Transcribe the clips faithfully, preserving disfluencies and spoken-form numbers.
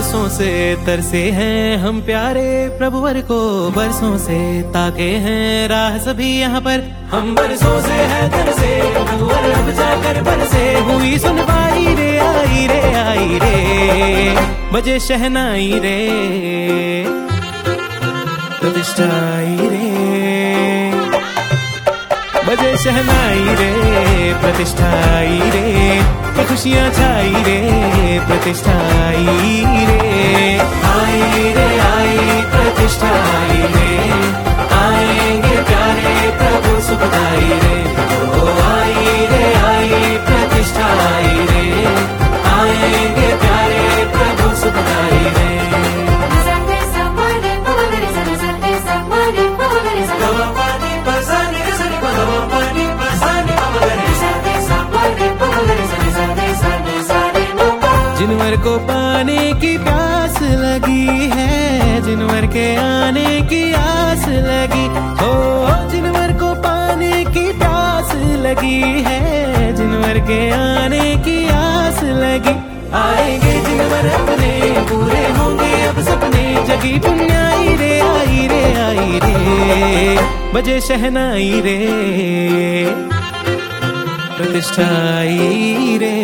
बरसों से तरसे हैं हम प्यारे प्रभुवर को, बरसों से ताके हैं राह सभी यहाँ पर। हम बरसों से हैं तरसे प्रभुवर, अब जाकर बरसे हुई सुनवाई रे, आई रे आई रे बजे शहनाई रे, प्रतिष्ठा आई रे, बजे शहनाई रे, प्रतिष्ठा आई रे, खुशियाँ छाई रे, प्रतिष्ठा आई रे, आई रे आई प्रतिष्ठा आई रे, आएंगे प्यारे प्रभु सुखदाई रे, ओ आई रे आई प्रतिष्ठा आई रे, आएंगे प्यारे प्रभु सुखदाई रे। जिनवर को पाने की प्यास लगी है, जिनवर के आने की आस लगी हो, जिनवर को पाने की प्यास लगी है, जिनवर के आने की आस लगी, आएंगे जिनवर अपने पूरे होंगे अब सपने, जगी पुण्याई रे, आई रे आई रे बजे शहनाई रे, प्रतिष्ठा आई रे,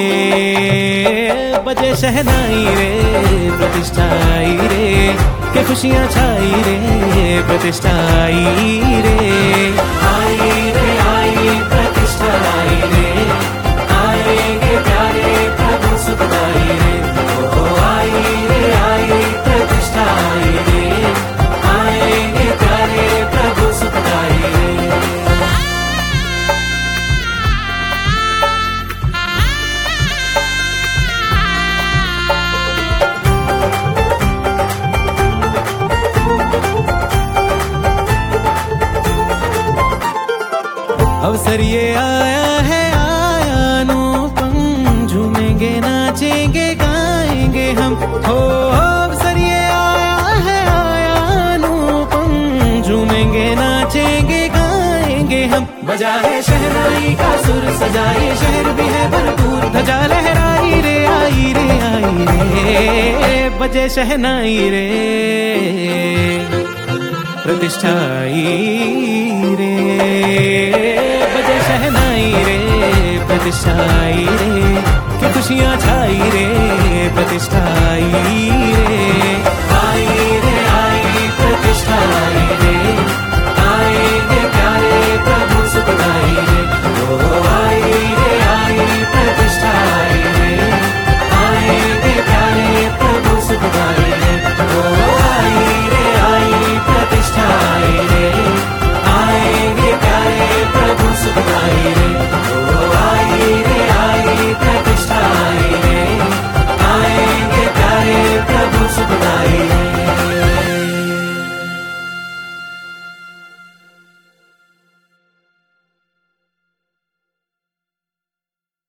बजे शहनाई रे, प्रतिष्ठा आई रे, के खुशियाँ छाई रे, प्रतिष्ठा आई रे, आई रे आई प्रतिष्ठा आई रे, आएंगे प्यारे प्रभु सुखदाई रे, ओ आई रे आई प्रतिष्ठा आई रे, आएंगे प्यारे प्रभु सुखदाई रे। अवसर ये आया है आया अनुपम, झूमेंगे नाचेंगे गाएंगे हम हो, अवसर ये आया है आया अनुपम, झूमेंगे नाचेंगे गाएंगे हम, बजा है शहनाई का सुर, सजाए शहर भी है भरपूर, ध्वजा लहराई रे, आई रे आई रे बजे शहनाई रे, प्रतिष्ठा आई रे, बजे शहनाई रे, प्रतिष्ठा आई रे, कि खुशियाँ छाई रे,